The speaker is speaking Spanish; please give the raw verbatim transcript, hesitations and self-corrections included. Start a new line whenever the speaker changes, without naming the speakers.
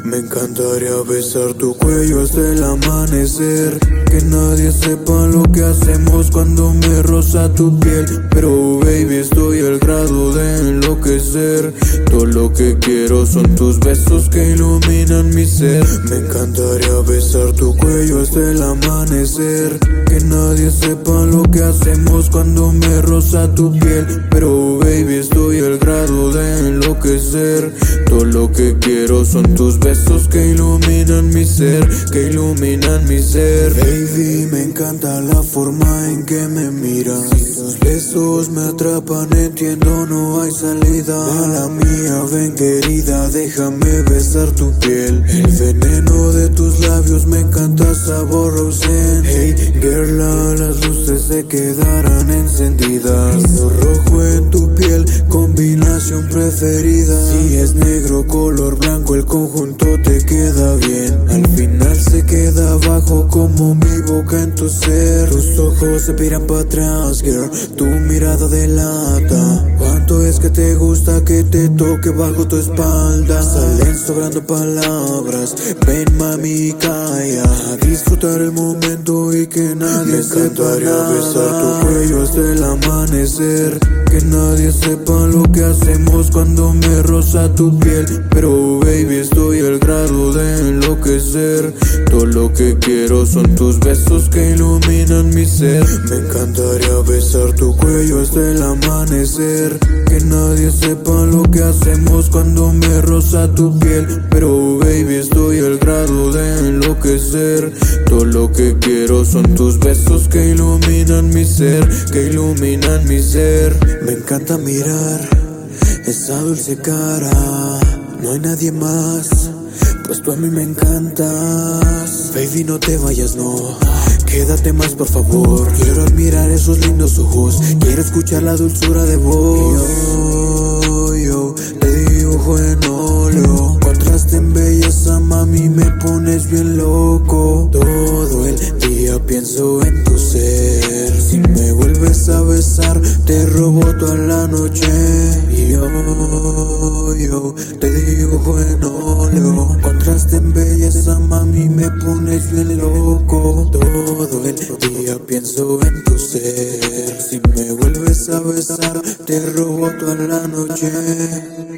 Me encantaría besar tu cuello hasta el amanecer, que nadie sepa lo que hacemos cuando me roza tu piel. Pero baby, estoy al grado de enloquecer. Todo lo que quiero son tus besos que iluminan mi ser. Me encantaría besar tu cuello hasta el amanecer, que nadie sepa lo que hacemos cuando me roza tu piel. Pero baby, estoy al grado de enloquecer. Todo lo que quiero son tus besos que iluminan mi ser, que iluminan mi ser. Baby, me encanta la forma en que me miras. Si tus besos me atrapan, entiendo, no hay salida. Mala mía, ven querida, déjame besar tu piel. El veneno de tus labios me encanta, sabor rosén. Hey girl, las luces se quedarán encendidas. Lo rojo en tu piel, combinación preferida. Si es negro, color blanco, el conjunto te queda bien. Al final se queda abajo como mi boca en tu ser. Tus ojos se miran para atrás, girl, tu mirada delata cuánto es que te gusta que te toque bajo tu espalda. Salen sobrando palabras, ven mami, calla, a disfrutar el momento y que nadie me sepa nada. Besar tu cuello hasta el amanecer, que nadie sepa lo que hacemos cuando me roza tu piel. Pero baby, estoy al grado de enloquecer. Todo lo que quiero son tus besos que iluminan mi ser. Me encantaría besar tu cuello hasta el amanecer, que nadie sepa lo que hacemos cuando me roza tu piel. Pero baby, estoy al grado de enloquecer. Todo lo que quiero son tus besos que iluminan mi ser, que iluminan mi ser. Me encanta mirar esa dulce cara, no hay nadie más, pues tú a mí me encantas. Baby, no te vayas, no, quédate más por favor. Quiero admirar esos lindos ojos, quiero escuchar la dulzura de voz. Yo, yo te dibujo en óleo, contraste en belleza, mami, me pones bien loco. Todo el día pienso en tu ser. Si me vuelves a besar, te robo toda la noche. Yo, yo te dibujo en óleo, contraste en belleza, mami, me pones bien loco. Todo el día pienso en tu ser. Si me vuelves a besar, te robo toda la noche.